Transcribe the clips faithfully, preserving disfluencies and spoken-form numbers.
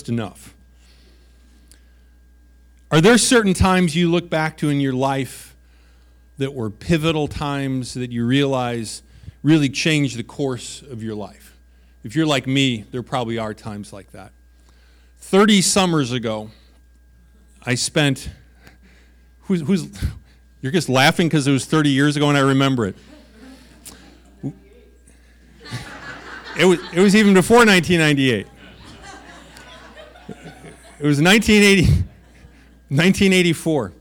enough. Are there certain times you look back to in your life that were pivotal times that you realize really changed the course of your life? If you're like me, there probably are times like that. thirty summers ago, I spent, who's, who's you're just laughing because it was thirty years ago and I remember it. It was, it was even before nineteen ninety-eight. It was nineteen eighty, nineteen eighty-four.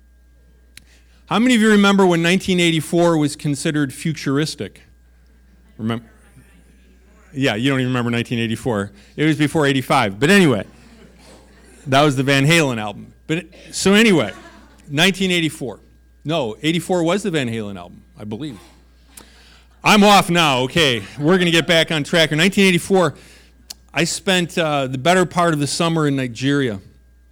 How many of you remember when nineteen eighty-four was considered futuristic? Remember? Yeah, you don't even remember nineteen eighty-four. It was before eighty-five. But anyway, that was the Van Halen album. But so anyway, nineteen eighty-four. No, eighty-four was the Van Halen album, I believe. I'm off now. Okay, we're going to get back on track. In nineteen eighty-four, I spent uh, the better part of the summer in Nigeria.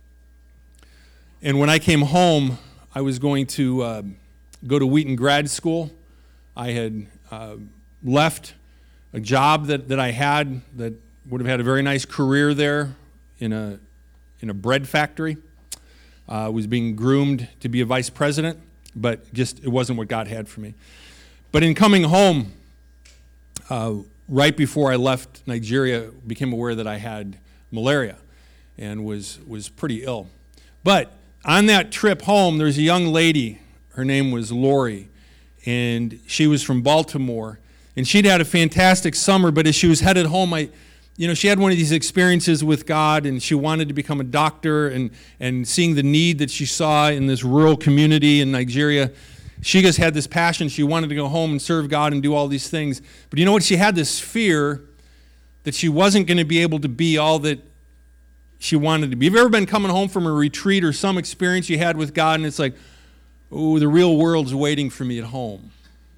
And when I came home, I was going to uh, go to Wheaton Grad School. I had uh, left a job that, that I had that would have had a very nice career there in a in a bread factory. I uh, was being groomed to be a vice president, but just it wasn't what God had for me. But in coming home, uh, right before I left Nigeria, became aware that I had malaria and was was pretty ill. But on that trip home, there's a young lady. Her name was Lori, and she was from Baltimore. And she'd had a fantastic summer, but as she was headed home, I, you know, she had one of these experiences with God, and she wanted to become a doctor, and, and seeing the need that she saw in this rural community in Nigeria, she just had this passion. She wanted to go home and serve God and do all these things. But you know what? She had this fear that she wasn't going to be able to be all that she wanted to be. Have you ever been coming home from a retreat or some experience you had with God, and it's like, oh, the real world's waiting for me at home?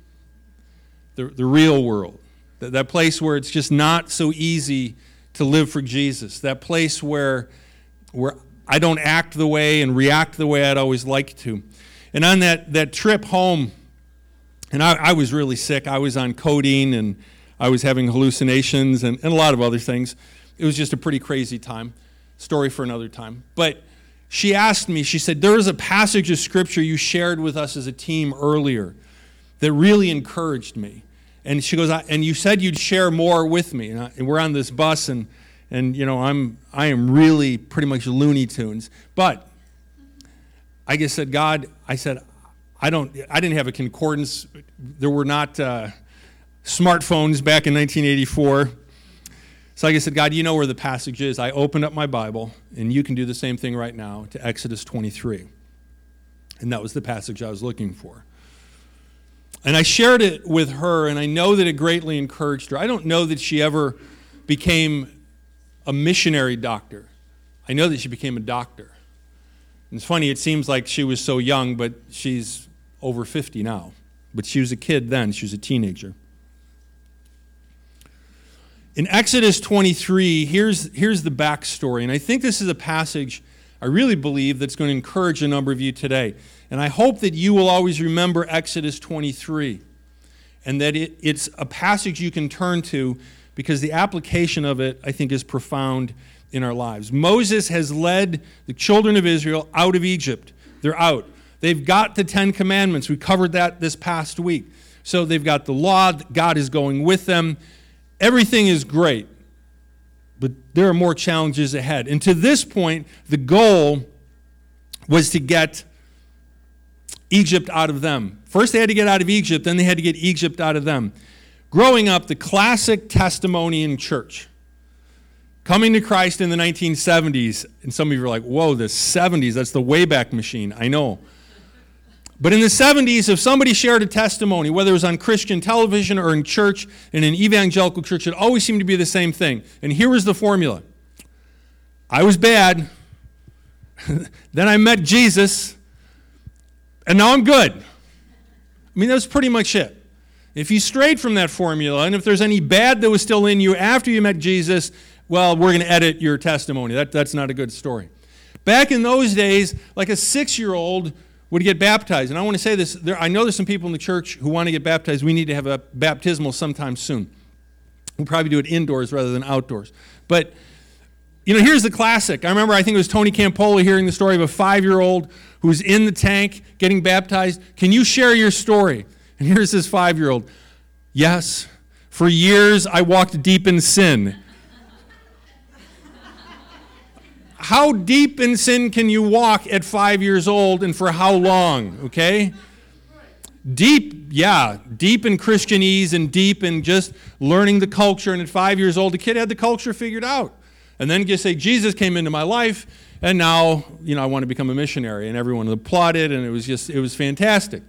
The, the real world, that, that place where it's just not so easy to live for Jesus, that place where, where I don't act the way and react the way I'd always like to. And on that, that trip home, and I, I was really sick. I was on codeine, and I was having hallucinations and, and a lot of other things. It was just a pretty crazy time. Story for another time. But she asked me, she said, there is a passage of Scripture you shared with us as a team earlier that really encouraged me. And she goes, and you said you'd share more with me. And, I, and we're on this bus, and and you know I'm I am really pretty much Looney Tunes. But I just said, God, I said, I don't, I didn't have a concordance. There were not uh, smartphones back in nineteen eighty-four. So I just said, God, you know where the passage is. I opened up my Bible, and you can do the same thing right now, to Exodus twenty-three. And that was the passage I was looking for. And I shared it with her, and I know that it greatly encouraged her. I don't know that she ever became a missionary doctor. I know that she became a doctor. And it's funny, it seems like she was so young, but she's over fifty now. But she was a kid then. She was a teenager. In Exodus twenty-three, here's, here's the backstory. And I think this is a passage I really believe that's going to encourage a number of you today. And I hope that you will always remember Exodus twenty-three, and that it, it's a passage you can turn to, because the application of it, I think, is profound in our lives. Moses has led the children of Israel out of Egypt. They're out. They've got the Ten Commandments. We covered that this past week. So they've got the law. God is going with them. Everything is great, but there are more challenges ahead. And to this point, the goal was to get Egypt out of them. First they had to get out of Egypt, then they had to get Egypt out of them. Growing up, the classic testimony in church, coming to Christ in the nineteen seventies, and some of you are like, whoa, the seventies, that's the Wayback Machine. I know. But in the seventies, if somebody shared a testimony, whether it was on Christian television or in church, in an evangelical church, it always seemed to be the same thing. And here was the formula. I was bad. Then I met Jesus. And now I'm good. I mean, that was pretty much it. If you strayed from that formula, and if there's any bad that was still in you after you met Jesus, well, we're going to edit your testimony. That, that's not a good story. Back in those days, like a six-year-old would get baptized. And I want to say this, there, I know there's some people in the church who want to get baptized. We need to have a baptismal sometime soon. We'll probably do it indoors rather than outdoors. But You know, here's the classic. I remember, I think it was Tony Campolo hearing the story of a five-year-old who's in the tank getting baptized. Can you share your story? And here's this five-year-old. Yes, for years I walked deep in sin. How deep in sin can you walk at five years old, and for how long, okay? Deep, yeah, deep in Christianese and deep in just learning the culture. And at five years old, the kid had the culture figured out. And then just say, Jesus came into my life, and now, you know, I want to become a missionary. And everyone applauded, and it was just, it was fantastic.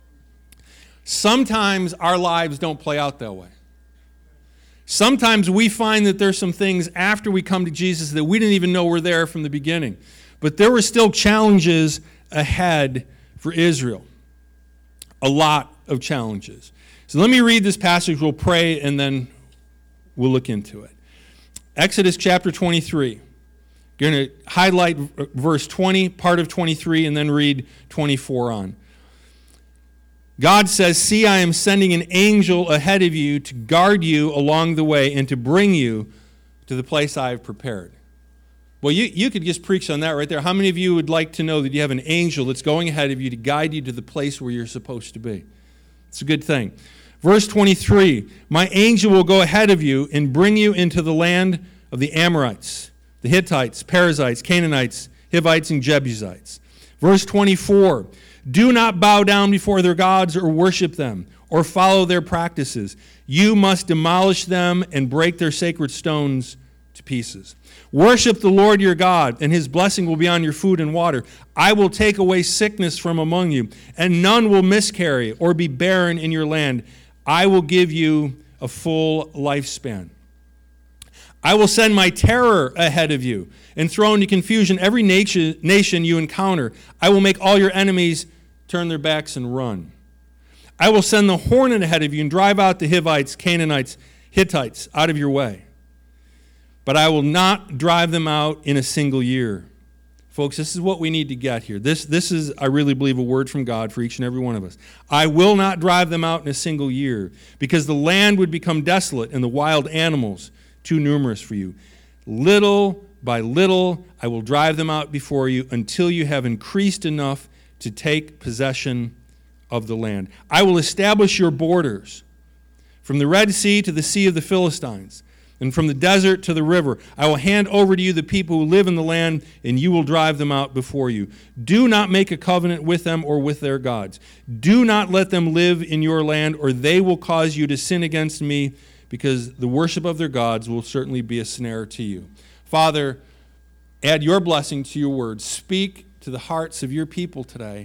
Sometimes our lives don't play out that way. Sometimes we find that there's some things after we come to Jesus that we didn't even know were there from the beginning. But there were still challenges ahead for Israel. A lot of challenges. So let me read this passage, we'll pray, and then we'll look into it. Exodus chapter twenty-three. You're going to highlight verse twenty, part of twenty-three, and then read twenty-four on. God says, "See, I am sending an angel ahead of you to guard you along the way and to bring you to the place I have prepared." Well, you, you could just preach on that right there. How many of you would like to know that you have an angel that's going ahead of you to guide you to the place where you're supposed to be? It's a good thing. Verse twenty-three, "My angel will go ahead of you and bring you into the land of the Amorites, the Hittites, Perizzites, Canaanites, Hivites, and Jebusites." Verse twenty-four, "Do not bow down before their gods or worship them or follow their practices. You must demolish them and break their sacred stones to pieces. Worship the Lord your God, and his blessing will be on your food and water. I will take away sickness from among you, and none will miscarry or be barren in your land. I will give you a full lifespan. I will send my terror ahead of you and throw into confusion every nation, nation you encounter. I will make all your enemies turn their backs and run. I will send the hornet ahead of you and drive out the Hivites, Canaanites, Hittites out of your way. But I will not drive them out in a single year." Folks, this is what we need to get here. This, this is, I really believe, a word from God for each and every one of us. "I will not drive them out in a single year, because the land would become desolate and the wild animals too numerous for you. Little by little, I will drive them out before you until you have increased enough to take possession of the land. I will establish your borders from the Red Sea to the Sea of the Philistines, and from the desert to the river. I will hand over to you the people who live in the land, and you will drive them out before you. Do not make a covenant with them or with their gods. Do not let them live in your land, or they will cause you to sin against me, because the worship of their gods will certainly be a snare to you." Father, add your blessing to your word. Speak to the hearts of your people today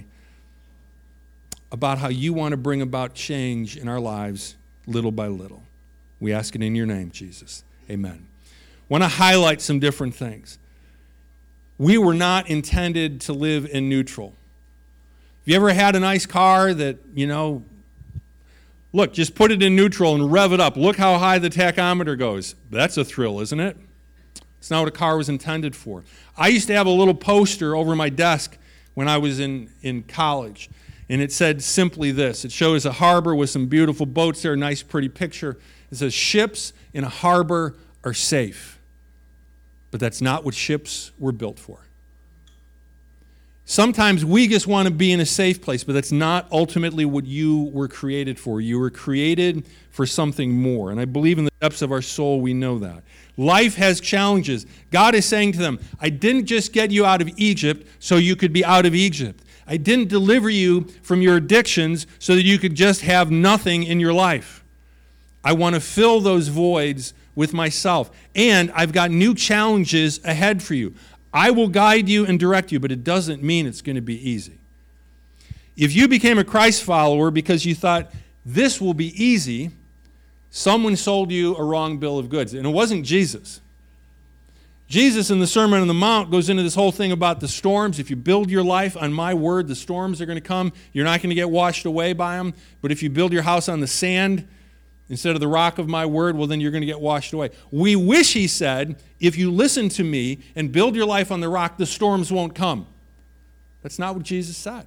about how you want to bring about change in our lives little by little. We ask it in your name, Jesus. Amen. I want to highlight some different things. We were not intended to live in neutral. Have you ever had a nice car that, you know, look, just put it in neutral and rev it up. Look how high the tachometer goes. That's a thrill, isn't it? It's not what a car was intended for. I used to have a little poster over my desk when I was in, in college, and it said simply this. It shows a harbor with some beautiful boats there, a nice pretty picture. It says, "Ships in a harbor are safe." But that's not what ships were built for. Sometimes we just want to be in a safe place, but that's not ultimately what you were created for. You were created for something more. And I believe in the depths of our soul we know that. Life has challenges. God is saying to them, I didn't just get you out of Egypt so you could be out of Egypt. I didn't deliver you from your addictions so that you could just have nothing in your life. I want to fill those voids with myself. And I've got new challenges ahead for you. I will guide you and direct you, but it doesn't mean it's going to be easy. If you became a Christ follower because you thought, this will be easy, someone sold you a wrong bill of goods. And it wasn't Jesus. Jesus in the Sermon on the Mount goes into this whole thing about the storms. If you build your life on my word, the storms are going to come. You're not going to get washed away by them. But if you build your house on the sand instead of the rock of my word, well, then you're going to get washed away. We wish, he said, if you listen to me and build your life on the rock, the storms won't come. That's not what Jesus said.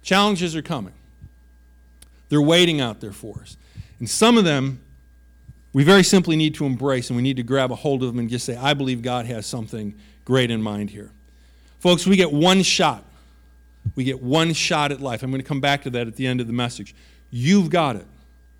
Challenges are coming. They're waiting out there for us. And some of them we very simply need to embrace, and we need to grab a hold of them and just say, I believe God has something great in mind here. Folks, we get one shot. We get one shot at life. I'm going to come back to that at the end of the message. You've got it.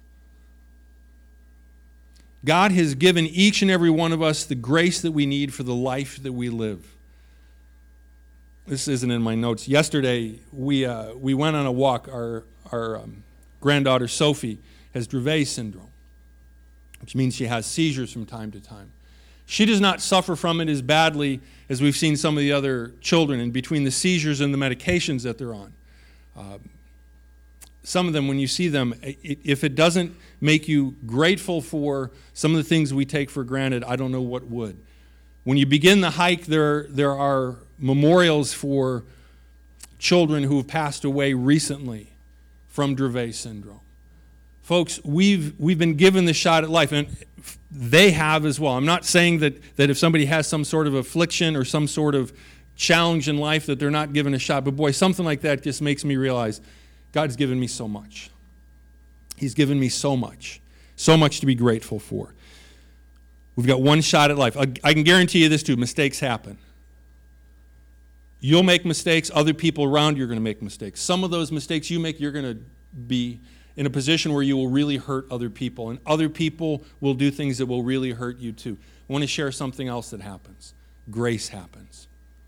God has given each and every one of us the grace that we need for the life that we live. This isn't in my notes. Yesterday, we uh, we went on a walk. Our, our um, granddaughter, Sophie, has Dravet syndrome, which means she has seizures from time to time. She does not suffer from it as badly as we've seen some of the other children, and between the seizures and the medications that they're on. Uh, some of them, when you see them, it, if it doesn't make you grateful for some of the things we take for granted, I don't know what would. When you begin the hike, there, there are memorials for children who have passed away recently from Dravet syndrome. Folks, we've we've been given the shot at life, and they have as well. I'm not saying that, that if somebody has some sort of affliction or some sort of challenge in life that they're not given a shot, but boy, something like that just makes me realize God's given me so much. He's given me so much, so much to be grateful for. We've got one shot at life. I, I can guarantee you this too, mistakes happen. You'll make mistakes, other people around you are going to make mistakes. Some of those mistakes you make, you're going to be in a position where you will really hurt other people, and other people will do things that will really hurt you too. I want to share something else that happens. Grace happens.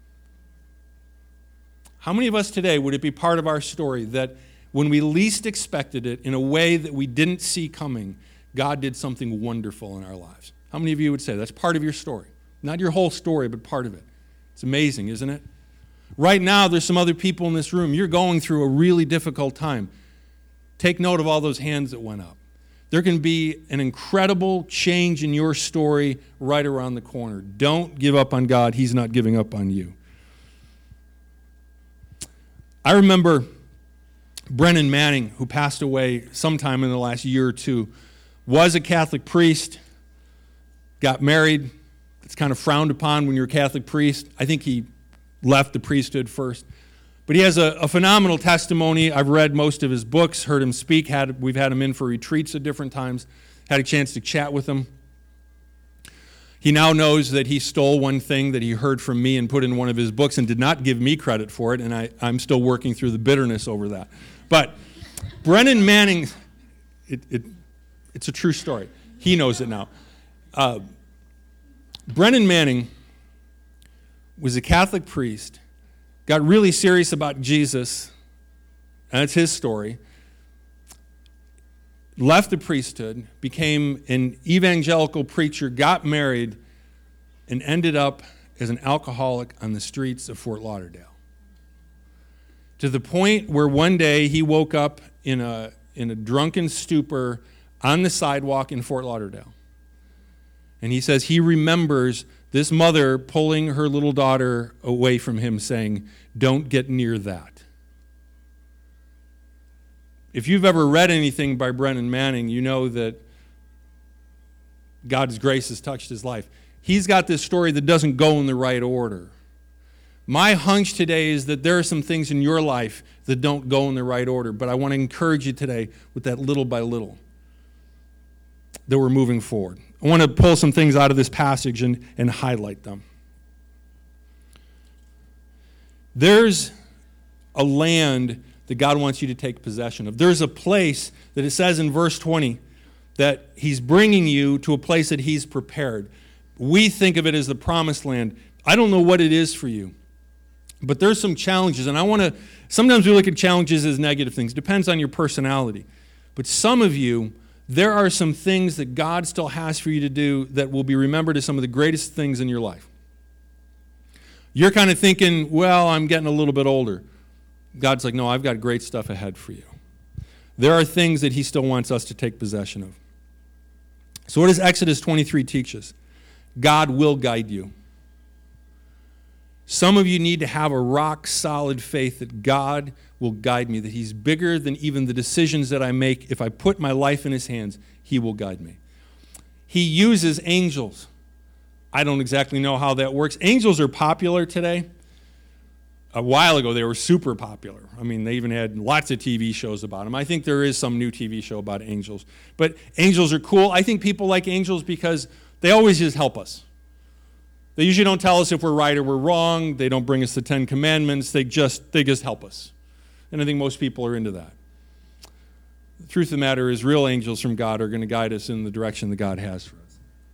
How many of us today would it be part of our story that when we least expected it, in a way that we didn't see coming, God did something wonderful in our lives? How many of you would say that's part of your story? Not your whole story, but part of it. It's amazing, isn't it? Right now, there's some other people in this room. You're going through a really difficult time. Take note of all those hands that went up. There can be an incredible change in your story right around the corner. Don't give up on God. He's not giving up on you. I remember Brennan Manning, who passed away sometime in the last year or two, was a Catholic priest, got married. It's kind of frowned upon when you're a Catholic priest. I think he left the priesthood first. But he has a, a phenomenal testimony. I've read most of his books, heard him speak. Had, we've had him in for retreats at different times, had a chance to chat with him. He now knows that he stole one thing that he heard from me and put in one of his books and did not give me credit for it, and I, I'm still working through the bitterness over that. But Brennan Manning, it, it, it's a true story. He knows it now. Uh, Brennan Manning was a Catholic priest, got really serious about Jesus, and it's his story, left the priesthood, became an evangelical preacher, got married, and ended up as an alcoholic on the streets of Fort Lauderdale. To the point where one day he woke up in a, in a drunken stupor on the sidewalk in Fort Lauderdale. And he says he remembers this mother pulling her little daughter away from him, saying, "Don't get near that." If you've ever read anything by Brennan Manning, you know that God's grace has touched his life. He's got this story that doesn't go in the right order. My hunch today is that there are some things in your life that don't go in the right order, but I want to encourage you today with that little by little that we're moving forward. I want to pull some things out of this passage and, and highlight them. There's a land that God wants you to take possession of. There's a place that it says in verse twenty that he's bringing you to a place that he's prepared. We think of it as the promised land. I don't know what it is for you, but there's some challenges, and I want to, sometimes we look at challenges as negative things. Depends on your personality. But some of you, there are some things that God still has for you to do that will be remembered as some of the greatest things in your life. You're kind of thinking, well, I'm getting a little bit older. God's like, no, I've got great stuff ahead for you. There are things that he still wants us to take possession of. So what does Exodus twenty-three teach us? God will guide you. Some of you need to have a rock-solid faith that God will guide me, that he's bigger than even the decisions that I make. If I put my life in his hands, he will guide me. He uses angels. I don't exactly know how that works. Angels are popular today. a while ago, they were super popular. I mean, they even had lots of T V shows about them. I think there is some new T V show about angels. But angels are cool. I think people like angels because they always just help us. They usually don't tell us if we're right or we're wrong. They don't bring us the Ten Commandments. They just, they just help us. And I think most people are into that. The truth of the matter is, real angels from God are going to guide us in the direction that God has for us.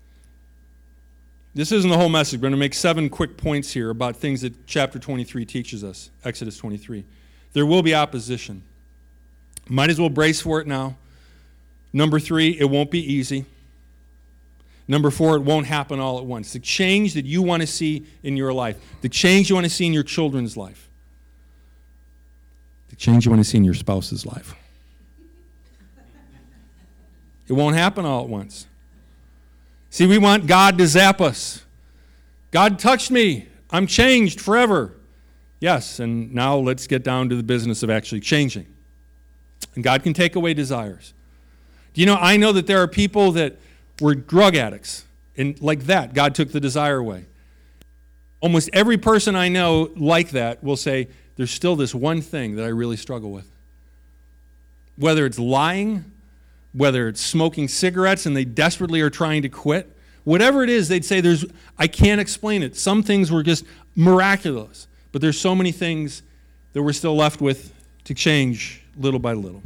This isn't the whole message. We're going to make seven quick points here about things that chapter twenty-three teaches us, Exodus twenty-three. There will be opposition. Might as well brace for it now. Number three, it won't be easy. Number four, it won't happen all at once. The change that you want to see in your life, the change you want to see in your children's life, the change you want to see in your spouse's life. It won't happen all at once. See, we want God to zap us. God touched me. I'm changed forever. Yes, and now let's get down to the business of actually changing. And God can take away desires. Do you know, I know that there are people that were drug addicts, and like that, God took the desire away. Almost every person I know like that will say, there's still this one thing that I really struggle with. Whether it's lying, whether it's smoking cigarettes and they desperately are trying to quit, whatever it is, they'd say, "There's, I can't explain it. Some things were just miraculous, but there's so many things that we're still left with to change little by little."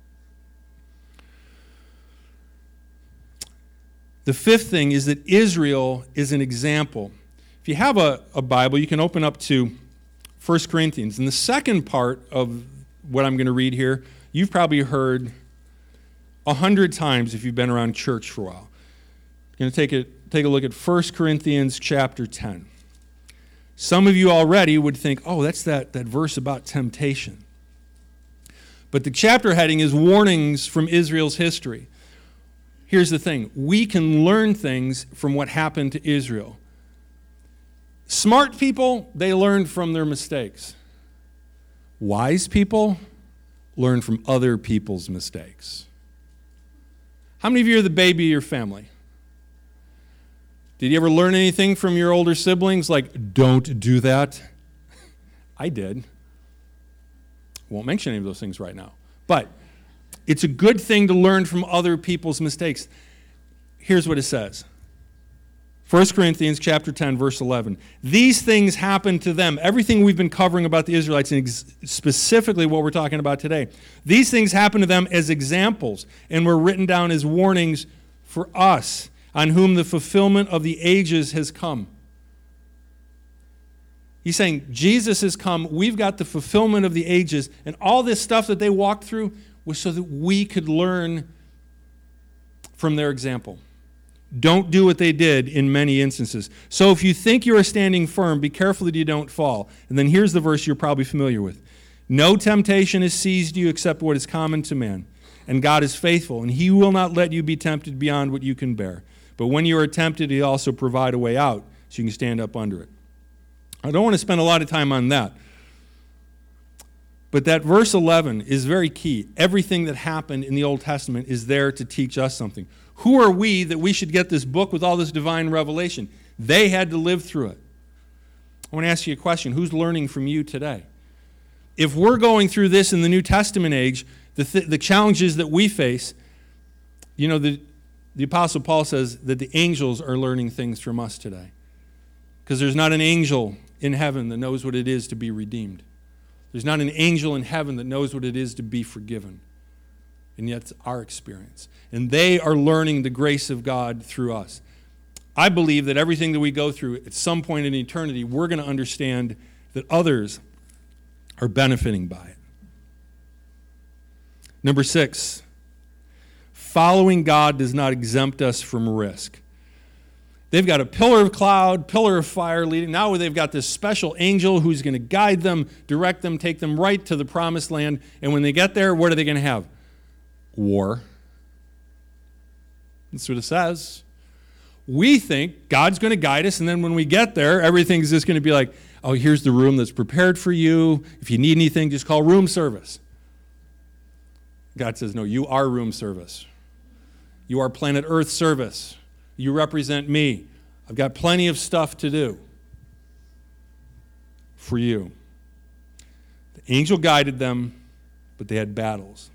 The fifth thing is that Israel is an example. If you have a, a Bible, you can open up to First Corinthians. And the second part of what I'm going to read here, you've probably heard a hundred times if you've been around church for a while. I'm going to take a, take a look at First Corinthians chapter ten. Some of you already would think, oh, that's that, that verse about temptation. But the chapter heading is warnings from Israel's history. Here's the thing. We can learn things from what happened to Israel. Smart people, they learn from their mistakes. Wise people learn from other people's mistakes. How many of you are the baby of your family? Did you ever learn anything from your older siblings? Like, don't do that? I did. Won't mention any of those things right now. But it's a good thing to learn from other people's mistakes. Here's what it says. First Corinthians chapter ten, verse eleven. These things happened to them. Everything we've been covering about the Israelites, and specifically what we're talking about today, these things happened to them as examples and were written down as warnings for us, on whom the fulfillment of the ages has come. He's saying, Jesus has come, we've got the fulfillment of the ages, and all this stuff that they walked through was so that we could learn from their example. Don't do what they did in many instances. So if you think you are standing firm, be careful that you don't fall. And then here's the verse you're probably familiar with. No temptation has seized you except what is common to man. And God is faithful, and he will not let you be tempted beyond what you can bear. But when you are tempted, he also provide a way out so you can stand up under it. I don't want to spend a lot of time on that. But that verse eleven is very key. Everything that happened in the Old Testament is there to teach us something. Who are we that we should get this book with all this divine revelation? They had to live through it. I want to ask you a question. Who's learning from you today? If we're going through this in the New Testament age, the, th- the challenges that we face, you know, the, the Apostle Paul says that the angels are learning things from us today. Because there's not an angel in heaven that knows what it is to be redeemed. There's not an angel in heaven that knows what it is to be forgiven. And yet it's our experience. And they are learning the grace of God through us. I believe that everything that we go through, at some point in eternity, we're going to understand that others are benefiting by it. Number six, following God does not exempt us from risk. They've got a pillar of cloud, pillar of fire leading. Now they've got this special angel who's going to guide them, direct them, take them right to the promised land. And when they get there, what are they going to have? War. That's what it says. We think God's going to guide us, and then when we get there, everything's just going to be like, oh, here's the room that's prepared for you. If you need anything, just call room service. God says, no, you are room service. You are planet Earth service. You represent me. I've got plenty of stuff to do for you. Angel guided them, but they had battles.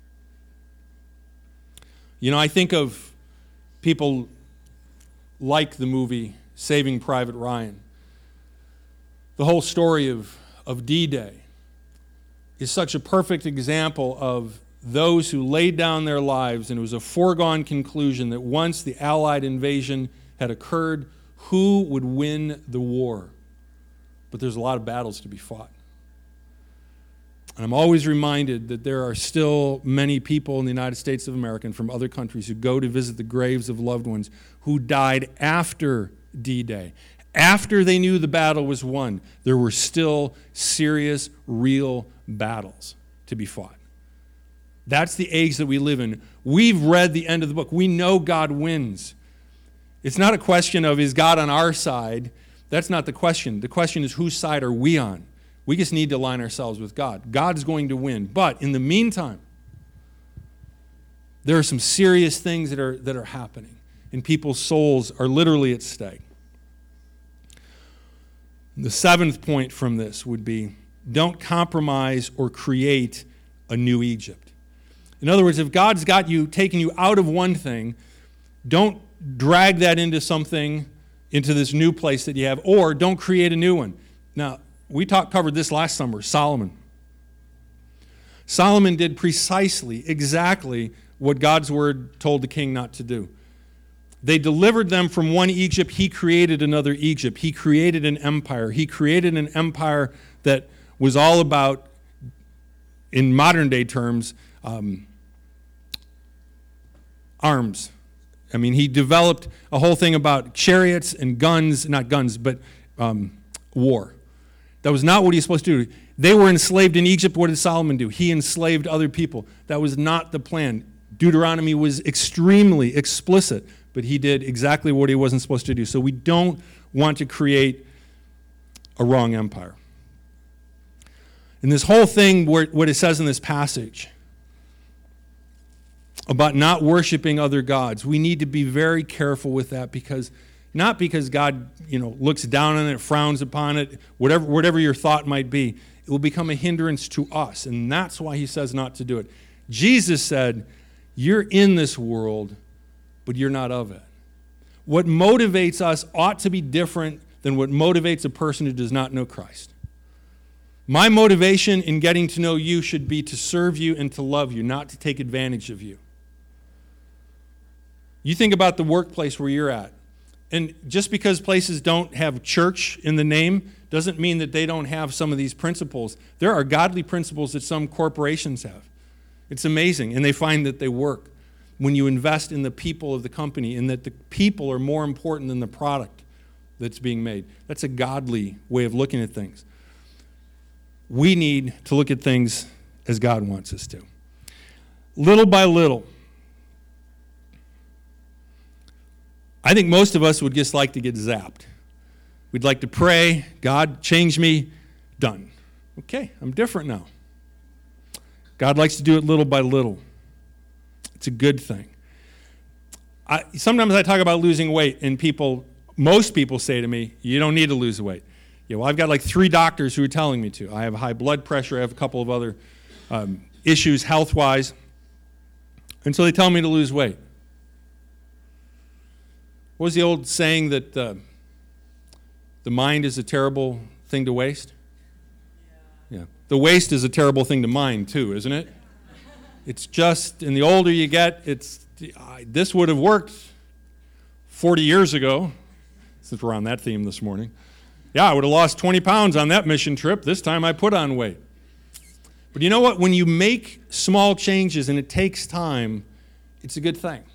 You know, I think of people like the movie Saving Private Ryan. The whole story of, of D-Day is such a perfect example of those who laid down their lives, and it was a foregone conclusion that once the Allied invasion had occurred, who would win the war? But there's a lot of battles to be fought. And I'm always reminded that there are still many people in the United States of America and from other countries who go to visit the graves of loved ones who died after D-Day. After they knew the battle was won, there were still serious, real battles to be fought. That's the age that we live in. We've read the end of the book. We know God wins. It's not a question of, is God on our side? That's not the question. The question is, whose side are we on? We just need to align ourselves with God. God's going to win. But in the meantime, there are some serious things that are, that are happening, and people's souls are literally at stake. The seventh point from this would be, don't compromise or create a new Egypt. In other words, if God's got you, taking you out of one thing, don't drag that into something, into this new place that you have, or don't create a new one. Now, we talked, covered this last summer, Solomon. Solomon did precisely, exactly what God's word told the king not to do. They delivered them from one Egypt. He created another Egypt. He created an empire. He created an empire that was all about, in modern day terms, um, arms. I mean, he developed a whole thing about chariots and guns, not guns, but um, war. That was not what he was supposed to do. They were enslaved in Egypt. What did Solomon do? He enslaved other people. That was not the plan. Deuteronomy was extremely explicit, but he did exactly what he wasn't supposed to do. So we don't want to create a wrong empire. And this whole thing, where, what it says in this passage about not worshiping other gods, we need to be very careful with that, because not because God, you know, looks down on it, frowns upon it, whatever, whatever your thought might be, it will become a hindrance to us, and that's why he says not to do it. Jesus said, you're in this world, but you're not of it. What motivates us ought to be different than what motivates a person who does not know Christ. My motivation in getting to know you should be to serve you and to love you, not to take advantage of you. You think about the workplace where you're at. And just because places don't have church in the name doesn't mean that they don't have some of these principles. There are godly principles that some corporations have. It's amazing, and they find that they work when you invest in the people of the company, and that the people are more important than the product that's being made. That's a godly way of looking at things. We need to look at things as God wants us to. Little by little, I think most of us would just like to get zapped. We'd like to pray, God, change me, done. Okay, I'm different now. God likes to do it little by little. It's a good thing. I, sometimes I talk about losing weight, and people, most people say to me, you don't need to lose weight. Yeah, well, I've got like three doctors who are telling me to. I have high blood pressure. I have a couple of other um, issues health-wise. And so they tell me to lose weight. What was the old saying that uh, the mind is a terrible thing to waste? Yeah. yeah. The waste is a terrible thing to mind too, isn't it? It's just, and the older you get, it's uh, this would have worked forty years ago, since we're on that theme this morning. Yeah, I would have lost twenty pounds on that mission trip. This time I put on weight. But you know what? When you make small changes and it takes time, it's a good thing.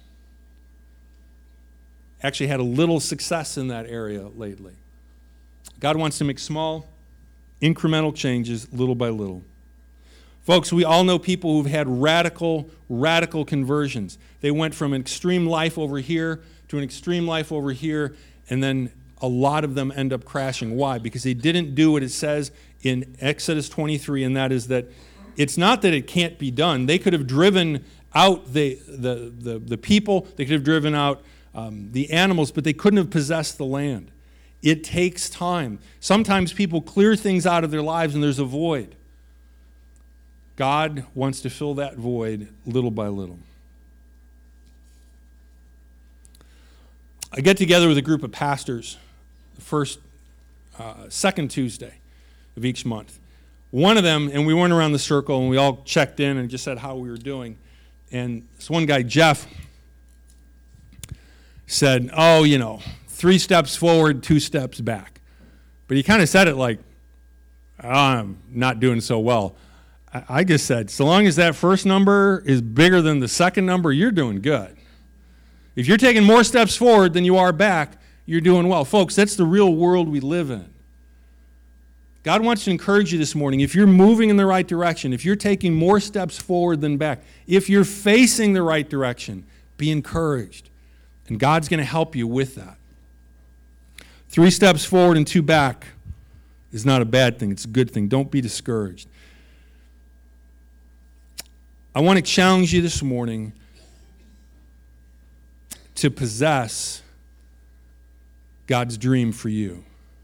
Actually had a little success in that area lately. God wants to make small, incremental changes little by little. Folks, we all know people who've had radical, radical conversions. They went from an extreme life over here to an extreme life over here, and then a lot of them end up crashing. Why? Because they didn't do what it says in Exodus twenty-three, and that is that it's not that it can't be done. They could have driven out the, the, the, the people, they could have driven out um, the animals, but they couldn't have possessed the land. It takes time. Sometimes people clear things out of their lives and there's a void. God wants to fill that void little by little. I get together with a group of pastors the first, uh, second Tuesday of each month. One of them, and we went around the circle and we all checked in and just said how we were doing. And this one guy, Jeff, said, oh, you know, three steps forward, two steps back. But he kind of said it like, oh, I'm not doing so well. I, I just said, so long as that first number is bigger than the second number, you're doing good. If you're taking more steps forward than you are back, you're doing well. Folks, that's the real world we live in. God wants to encourage you this morning. If you're moving in the right direction, if you're taking more steps forward than back, if you're facing the right direction, be encouraged. And God's going to help you with that. Three steps forward and two back is not a bad thing. It's a good thing. Don't be discouraged. I want to challenge you this morning to possess God's dream for you.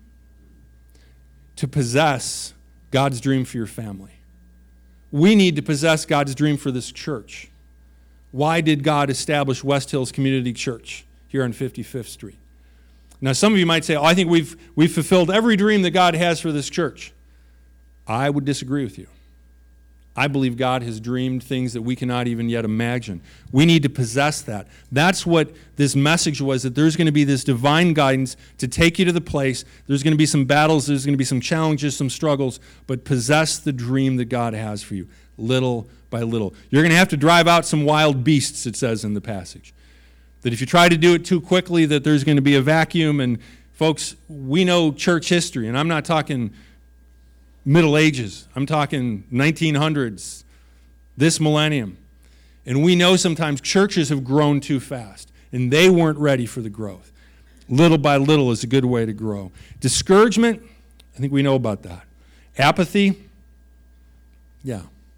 To possess God's dream for your family. We need to possess God's dream for this church. Why did God establish West Hills Community Church here on fifty-fifth Street? Now, some of you might say, oh, I think we've, we've fulfilled every dream that God has for this church. I would disagree with you. I believe God has dreamed things that we cannot even yet imagine. We need to possess that. That's what this message was, that there's going to be this divine guidance to take you to the place. There's going to be some battles, there's going to be some challenges, some struggles, but possess the dream that God has for you, little by little. You're going to have to drive out some wild beasts, it says in the passage. That if you try to do it too quickly, that there's going to be a vacuum. And folks, we know church history, and I'm not talking Middle Ages. I'm talking nineteen hundreds, this millennium. And we know sometimes churches have grown too fast, and they weren't ready for the growth. Little by little is a good way to grow. Discouragement, I think we know about that. Apathy, yeah.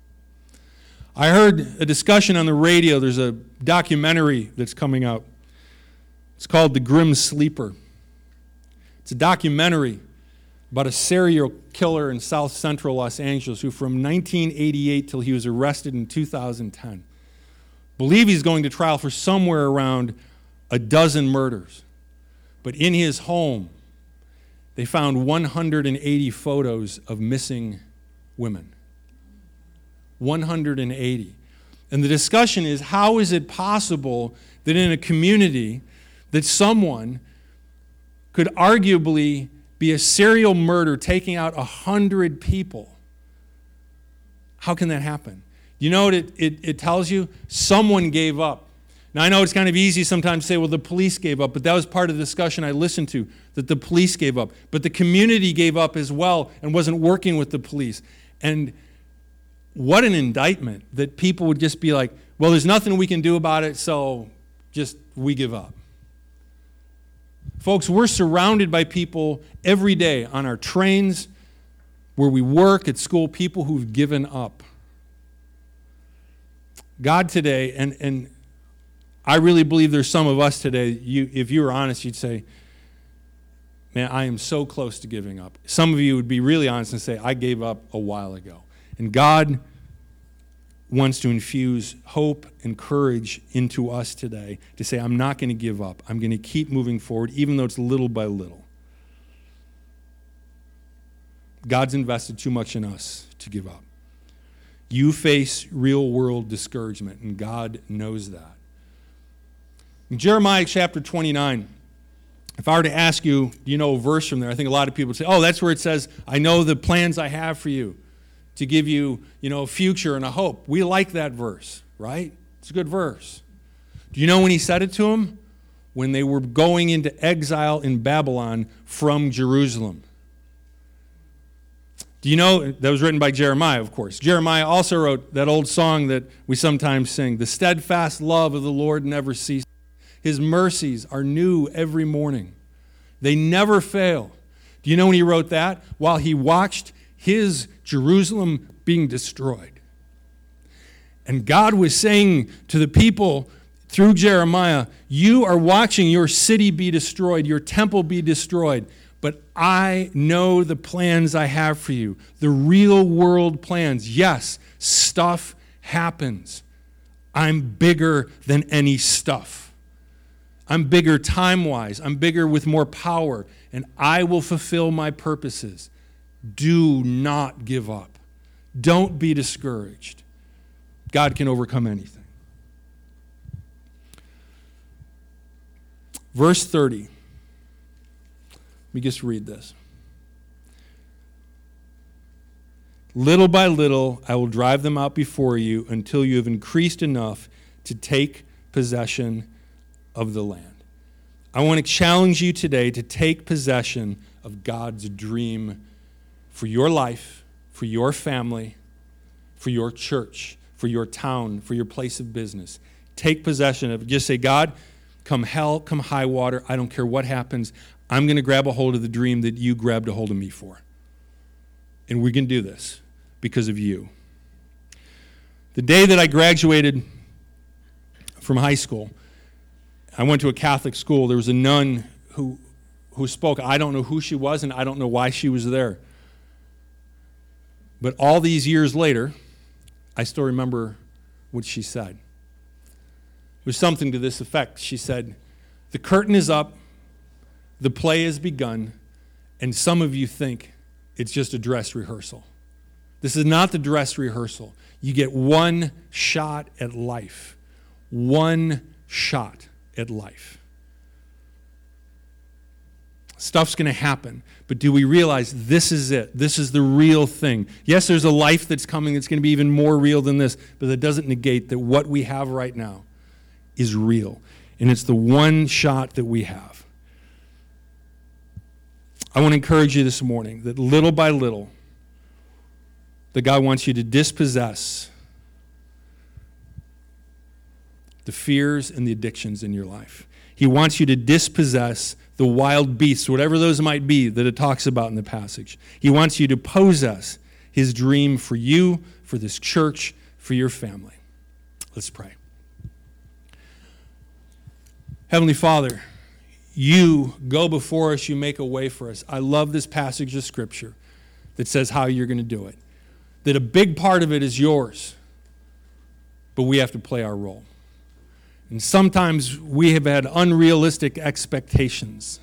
I heard a discussion on the radio. There's a documentary that's coming out. It's called The Grim Sleeper. It's a documentary about a serial killer in south central Los Angeles who from nineteen eighty-eight till he was arrested in two thousand ten. Believe he's going to trial for somewhere around a dozen murders. But in his home, they found one hundred eighty photos of missing women. one hundred eighty. And the discussion is, how is it possible that in a community that someone could arguably be a serial murderer taking out one hundred people? How can that happen? You know what it, it, it tells you? Someone gave up. Now, I know it's kind of easy sometimes to say, well, the police gave up, but that was part of the discussion I listened to, that the police gave up. But the community gave up as well and wasn't working with the police. And what an indictment that people would just be like, well, there's nothing we can do about it, so just we give up. Folks, we're surrounded by people every day on our trains, where we work, at school, people who've given up. God today, and, and I really believe there's some of us today, you, if you were honest, you'd say, man, I am so close to giving up. Some of you would be really honest and say, I gave up a while ago. And God wants to infuse hope and courage into us today to say, I'm not going to give up. I'm going to keep moving forward, even though it's little by little. God's invested too much in us to give up. You face real-world discouragement, and God knows that. In Jeremiah chapter twenty-nine, if I were to ask you, do you know a verse from there? I think a lot of people would say, oh, that's where it says, I know the plans I have for you, to give you, you know, a future and a hope. We like that verse, right? It's a good verse. Do you know when he said it to them? When they were going into exile in Babylon from Jerusalem. Do you know, that was written by Jeremiah, of course. Jeremiah also wrote that old song that we sometimes sing, the steadfast love of the Lord never ceases. His mercies are new every morning. They never fail. Do you know when he wrote that? While he watched his Jerusalem being destroyed. And God was saying to the people through Jeremiah, you are watching your city be destroyed, your temple be destroyed, But I know the plans I have for you, the real world plans. Yes, stuff happens. I'm bigger than any stuff. I'm bigger time-wise. I'm bigger with more power, and I will fulfill my purposes. Do not give up. Don't be discouraged. God can overcome anything. Verse thirty. Let me just read this. Little by little, I will drive them out before you until you have increased enough to take possession of the land. I want to challenge you today to take possession of God's dream for your life, for your family, for your church, for your town, for your place of business. Take possession of it. Just say, God, come hell, come high water, I don't care what happens. I'm going to grab a hold of the dream that you grabbed a hold of me for. And we can do this because of you. The day that I graduated from high school, I went to a Catholic school. There was a nun who, who spoke. I don't know who she was, and I don't know why she was there. But all these years later, I still remember what she said. It was something to this effect. She said, the curtain is up, the play has begun, and some of you think it's just a dress rehearsal. This is not the dress rehearsal. You get one shot at life. One shot at life. Stuff's going to happen, but do we realize this is it? This is the real thing. Yes, there's a life that's coming that's going to be even more real than this, but that doesn't negate that what we have right now is real, and it's the one shot that we have. I want to encourage you this morning that little by little, that God wants you to dispossess the fears and the addictions in your life. He wants you to dispossess the wild beasts, whatever those might be that it talks about in the passage. He wants you to possess his dream for you, for this church, for your family. Let's pray. Heavenly Father, you go before us, you make a way for us. I love this passage of Scripture that says how you're going to do it. That a big part of it is yours, but we have to play our role. And sometimes we have had unrealistic expectations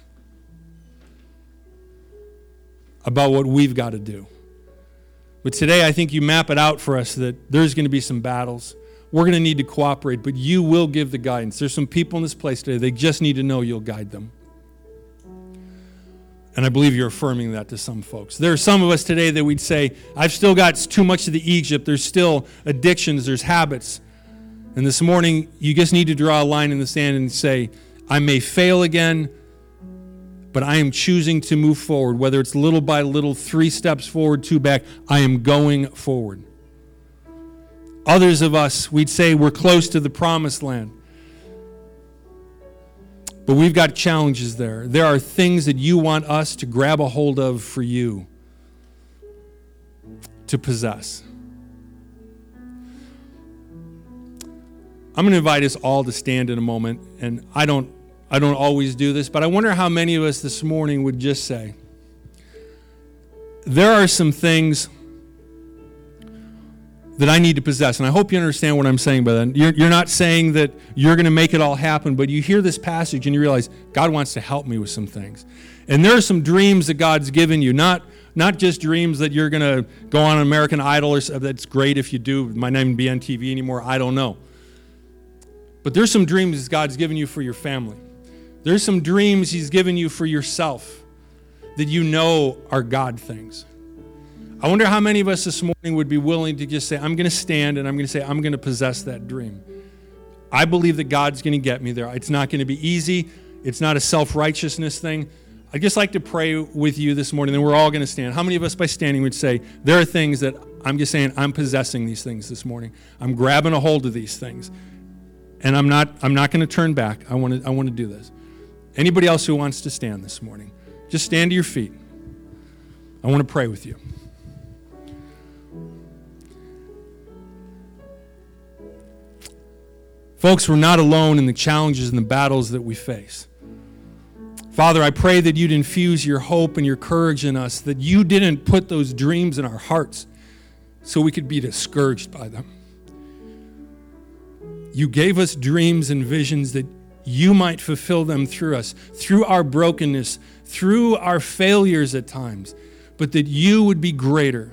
about what we've got to do. But today I think you map it out for us that there's going to be some battles. We're going to need to cooperate, but you will give the guidance. There's some people in this place today, they just need to know you'll guide them. And I believe you're affirming that to some folks. There are some of us today that we'd say, I've still got too much of the Egypt. There's still addictions, there's habits. And this morning, you just need to draw a line in the sand and say, I may fail again, but I am choosing to move forward. Whether it's little by little, three steps forward, two back, I am going forward. Others of us, we'd say we're close to the promised land. But we've got challenges there. There are things that you want us to grab a hold of for you to possess. I'm going to invite us all to stand in a moment, and I don't I don't always do this, but I wonder how many of us this morning would just say, there are some things that I need to possess. And I hope you understand what I'm saying by that. You're, you're not saying that you're going to make it all happen, but you hear this passage and you realize God wants to help me with some things. And there are some dreams that God's given you, not not just dreams that you're going to go on American Idol, or that's great if you do. It might not even be on T V anymore. I don't know. But there's some dreams God's given you for your family. There's some dreams he's given you for yourself that you know are God things. I wonder how many of us this morning would be willing to just say, I'm going to stand and I'm going to say, I'm going to possess that dream. I believe that God's going to get me there. It's not going to be easy. It's not a self-righteousness thing. I'd just like to pray with you this morning, and we're all going to stand. How many of us by standing would say, there are things that I'm just saying, I'm possessing these things this morning. I'm grabbing a hold of these things. And I'm not I'm not going to turn back. I want to I want to do this. Anybody else who wants to stand this morning, just stand to your feet. I want to pray with you. Folks, we're not alone in the challenges and the battles that we face. Father, I pray that you'd infuse your hope and your courage in us, that you didn't put those dreams in our hearts so we could be discouraged by them. You gave us dreams and visions that you might fulfill them through us, through our brokenness, through our failures at times, but that you would be greater.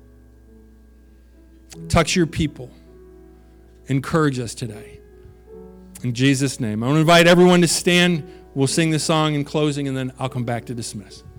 Touch your people. Encourage us today. In Jesus' name. I want to invite everyone to stand. We'll sing the song in closing, and then I'll come back to dismiss.